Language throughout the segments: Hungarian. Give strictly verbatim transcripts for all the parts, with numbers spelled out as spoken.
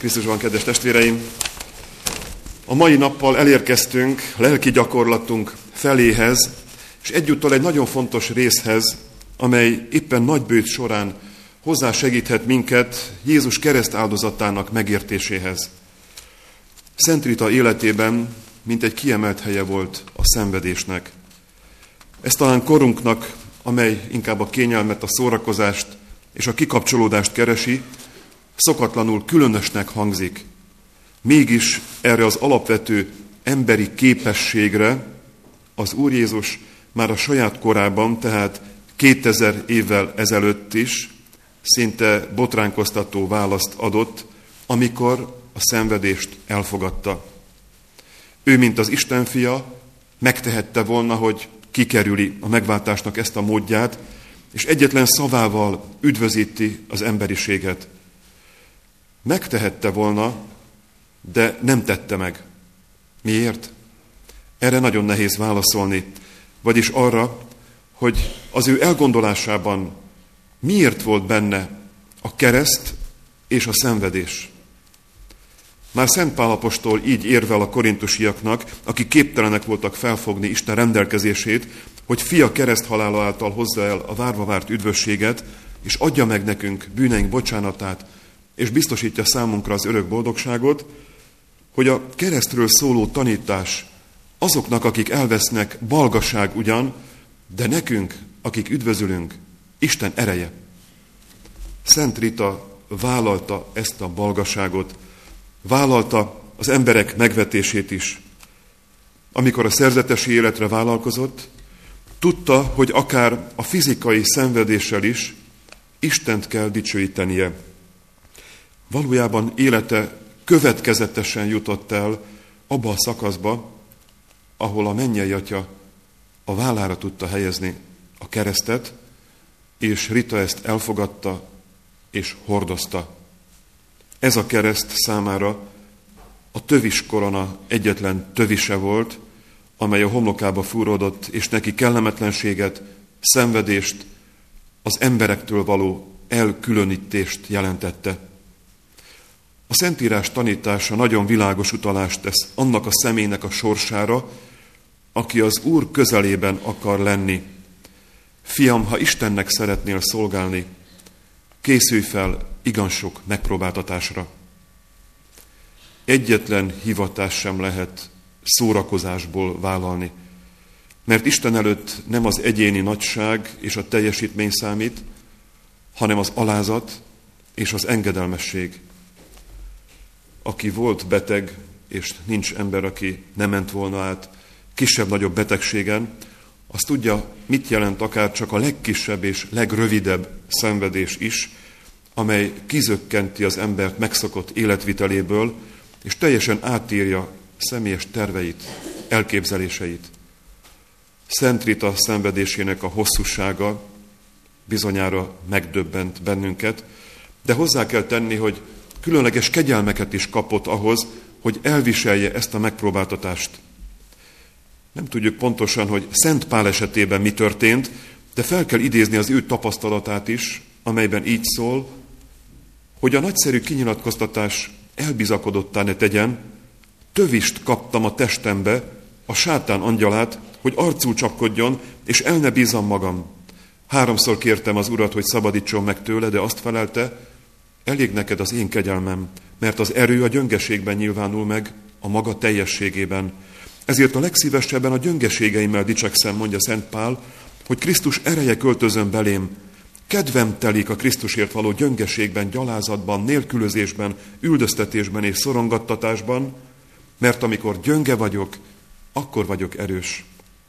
Krisztusban, kedves testvéreim! A mai nappal elérkeztünk lelki gyakorlatunk feléhez, és egyúttal egy nagyon fontos részhez, amely éppen nagybőjt során hozzásegíthet minket Jézus keresztáldozatának megértéséhez. Szent Rita életében mintegy kiemelt helye volt a szenvedésnek. Ez talán korunknak, amely inkább a kényelmet, a szórakozást és a kikapcsolódást keresi, szokatlanul különösnek hangzik. Mégis erre az alapvető emberi képességre az Úr Jézus már a saját korában, tehát kétezer évvel ezelőtt is szinte botránkoztató választ adott, amikor a szenvedést elfogadta. Ő, mint az Isten fia, megtehette volna, hogy kikerüli a megváltásnak ezt a módját, és egyetlen szavával üdvözíti az emberiséget. Megtehette volna, de nem tette meg. Miért? Erre nagyon nehéz válaszolni, vagyis arra, hogy az ő elgondolásában miért volt benne a kereszt és a szenvedés. Már Szent Pál apostol így érvel a korintusiaknak, akik képtelenek voltak felfogni Isten rendelkezését, hogy fia kereszthalála által hozza el a várva várt üdvösséget, és adja meg nekünk bűneink bocsánatát, és biztosítja számunkra az örök boldogságot, hogy a keresztről szóló tanítás azoknak, akik elvesznek, balgaság ugyan, de nekünk, akik üdvözülünk, Isten ereje. Szent Rita vállalta ezt a balgaságot, vállalta az emberek megvetését is. Amikor a szerzetesi életre vállalkozott, tudta, hogy akár a fizikai szenvedéssel is Istent kell dicsőítenie. Valójában élete következetesen jutott el abba a szakaszba, ahol a mennyei Atya a vállára tudta helyezni a keresztet, és Rita ezt elfogadta és hordozta. Ez a kereszt számára a tövis korona egyetlen tövise volt, amely a homlokába fúródott, és neki kellemetlenséget, szenvedést, az emberektől való elkülönítést jelentette. A Szentírás tanítása nagyon világos utalást tesz annak a személynek a sorsára, aki az Úr közelében akar lenni. Fiam, ha Istennek szeretnél szolgálni, készülj fel igen sok megpróbáltatásra. Egyetlen hivatás sem lehet szórakozásból vállalni, mert Isten előtt nem az egyéni nagyság és a teljesítmény számít, hanem az alázat és az engedelmesség. Aki volt beteg, és nincs ember, aki nem ment volna át kisebb-nagyobb betegségen, az tudja, mit jelent akár csak a legkisebb és legrövidebb szenvedés is, amely kizökkenti az embert megszokott életviteléből, és teljesen átírja személyes terveit, elképzeléseit. Szent Rita szenvedésének a hosszúsága bizonyára megdöbbent bennünket, de hozzá kell tenni, hogy különleges kegyelmeket is kapott ahhoz, hogy elviselje ezt a megpróbáltatást. Nem tudjuk pontosan, hogy Szent Pál esetében mi történt, de fel kell idézni az ő tapasztalatát is, amelyben így szól, hogy a nagyszerű kinyilatkoztatás elbizakodottá ne tegyen, tövist kaptam a testembe, a sátán angyalát, hogy arcul csapkodjon, és el ne bízzam magam. Háromszor kértem az Urat, hogy szabadítson meg tőle, de azt felelte, elég neked az én kegyelmem, mert az erő a gyöngeségben nyilvánul meg, a maga teljességében. Ezért a legszívesebben a gyöngeségeimmel dicsekszem, mondja Szent Pál, hogy Krisztus ereje költözön belém. Kedvem telik a Krisztusért való gyöngeségben, gyalázatban, nélkülözésben, üldöztetésben és szorongattatásban, mert amikor gyönge vagyok, akkor vagyok erős.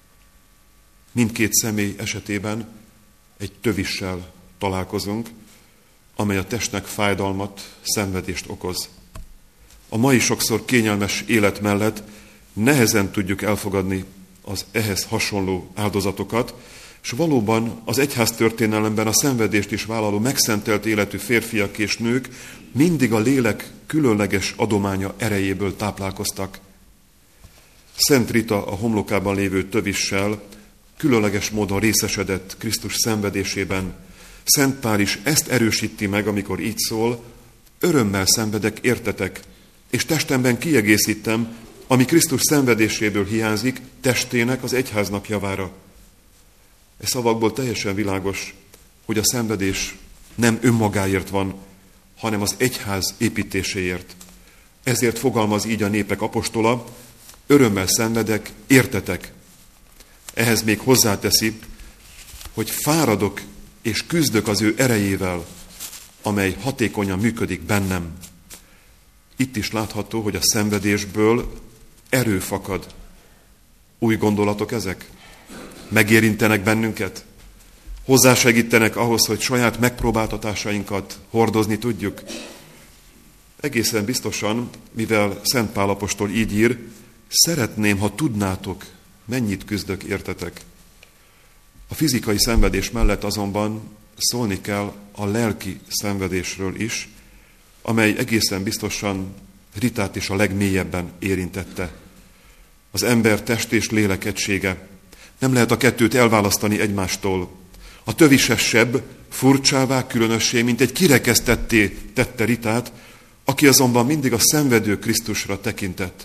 Mindkét személy esetében egy tövissel találkozunk, amely a testnek fájdalmat, szenvedést okoz. A mai sokszor kényelmes élet mellett nehezen tudjuk elfogadni az ehhez hasonló áldozatokat, és valóban az egyháztörténelemben a szenvedést is vállaló megszentelt életű férfiak és nők mindig a lélek különleges adománya erejéből táplálkoztak. Szent Rita a homlokában lévő tövissel különleges módon részesedett Krisztus szenvedésében. Szent Pál is ezt erősíti meg, amikor így szól, örömmel szenvedek értetek, és testemben kiegészítem, ami Krisztus szenvedéséből hiányzik, testének az egyháznak javára. E szavakból teljesen világos, hogy a szenvedés nem önmagáért van, hanem az egyház építéséért. Ezért fogalmaz így a népek apostola, örömmel szenvedek, értetek. Ehhez még hozzáteszi, hogy fáradok és küzdök az ő erejével, amely hatékonyan működik bennem. Itt is látható, hogy a szenvedésből erő fakad. Új gondolatok ezek? Megérintenek bennünket? Hozzásegítenek ahhoz, hogy saját megpróbáltatásainkat hordozni tudjuk? Egészen biztosan, mivel Szent Pál apostol így ír, szeretném, ha tudnátok, mennyit küzdök értetek. A fizikai szenvedés mellett azonban szólni kell a lelki szenvedésről is, amely egészen biztosan Ritát is a legmélyebben érintette. Az ember test és lélek egysége. Nem lehet a kettőt elválasztani egymástól. A tövisesebb furcsává, különössé, mint egy kirekesztetté tette Ritát, aki azonban mindig a szenvedő Krisztusra tekintett.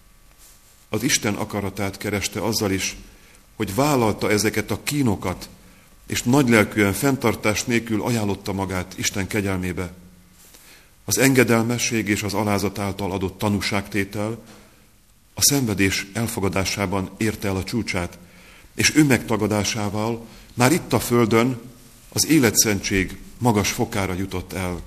Az Isten akaratát kereste azzal is, hogy vállalta ezeket a kínokat, és nagylelkűen fenntartás nélkül ajánlotta magát Isten kegyelmébe. Az engedelmesség és az alázat által adott tanúságtétel a szenvedés elfogadásában érte el a csúcsát, és önmegtagadásával már itt a földön az életszentség magas fokára jutott el.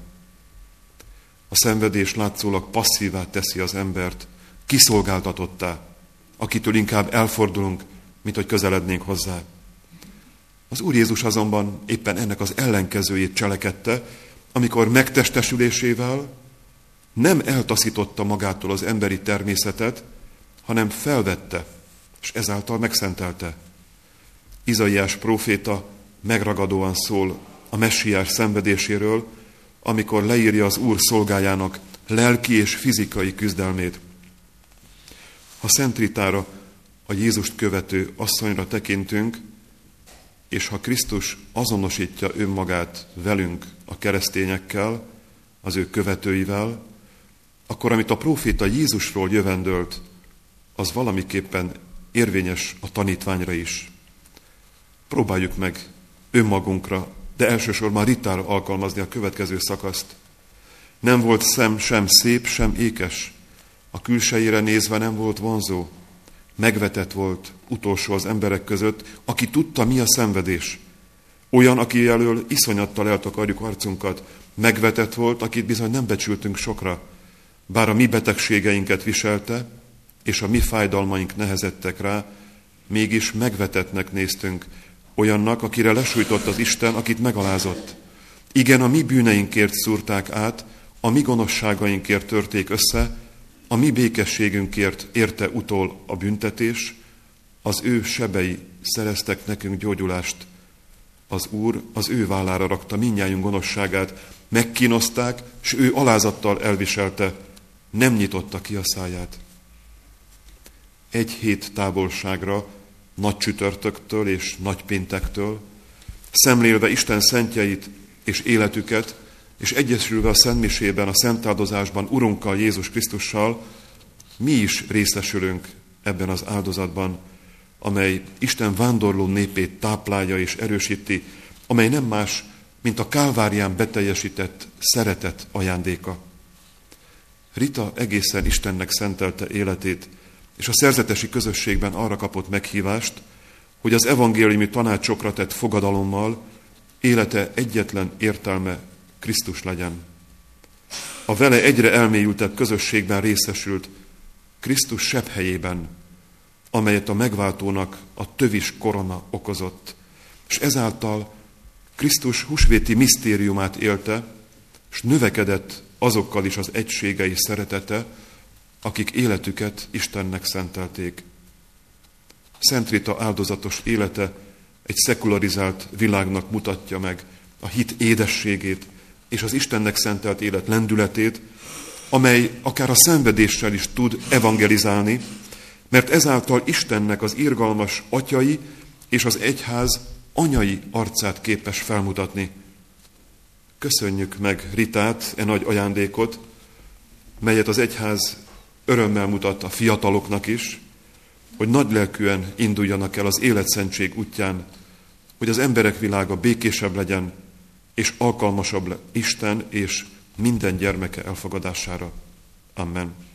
A szenvedés látszólag passzívá teszi az embert, kiszolgáltatottá, akitől inkább elfordulunk, mint hogy közelednénk hozzá. Az Úr Jézus azonban éppen ennek az ellenkezőjét cselekedte, amikor megtestesülésével nem eltaszította magától az emberi természetet, hanem felvette, és ezáltal megszentelte. Izaiás próféta megragadóan szól a messiás szenvedéséről, amikor leírja az Úr szolgájának lelki és fizikai küzdelmét. Ha Szent Ritára, a Jézust követő asszonyra tekintünk, és ha Krisztus azonosítja önmagát velünk, a keresztényekkel, az ő követőivel, akkor amit a próféta Jézusról jövendölt, az valamiképpen érvényes a tanítványra is. Próbáljuk meg önmagunkra, de elsősorban Ritára alkalmazni a következő szakaszt. Nem volt szem sem szép, sem ékes. A külsejére nézve nem volt vonzó. Megvetett volt, utolsó az emberek között, aki tudta, mi a szenvedés. Olyan, aki elől iszonyattal eltakarjuk arcunkat. Megvetett volt, akit bizony nem becsültünk sokra. Bár a mi betegségeinket viselte, és a mi fájdalmaink nehezettek rá, mégis megvetettnek néztünk, olyannak, akire lesújtott az Isten, akit megalázott. Igen, a mi bűneinkért szúrták át, a mi gonoszságainkért törték össze, a mi békességünkért érte utol a büntetés, az ő sebei szereztek nekünk gyógyulást. Az Úr az ő vállára rakta mindnyájunk gonoszságát, megkínozták, s ő alázattal elviselte, nem nyitotta ki a száját. Egy hét távolságra, nagy csütörtöktől és nagy péntektől, szemlélve Isten szentjeit és életüket, és egyesülve a szentmisében, a szentáldozásban Urunkkal, Jézus Krisztussal, mi is részesülünk ebben az áldozatban, amely Isten vándorló népét táplálja és erősíti, amely nem más, mint a Kálvárián beteljesített szeretet ajándéka. Rita egészen Istennek szentelte életét, és a szerzetesi közösségben arra kapott meghívást, hogy az evangéliumi tanácsokra tett fogadalommal élete egyetlen értelme Krisztus legyen. A vele egyre elmélyültebb közösségben részesült Krisztus sebhelyében, amelyet a megváltónak a tövis korona okozott, és ezáltal Krisztus húsvéti misztériumát élte, és növekedett azokkal is az egysége és szeretete, akik életüket Istennek szentelték. Szent Rita áldozatos élete egy szekularizált világnak mutatja meg a hit édességét és az Istennek szentelt élet lendületét, amely akár a szenvedéssel is tud evangelizálni, mert ezáltal Istennek az irgalmas atyai és az egyház anyai arcát képes felmutatni. köszönjük meg Ritát, e nagy ajándékot, melyet az egyház örömmel mutat a fiataloknak is, hogy nagylelkűen induljanak el az életszentség útján, hogy az emberek világa békésebb legyen, és alkalmasabb Isten és minden gyermeke elfogadására. Amen.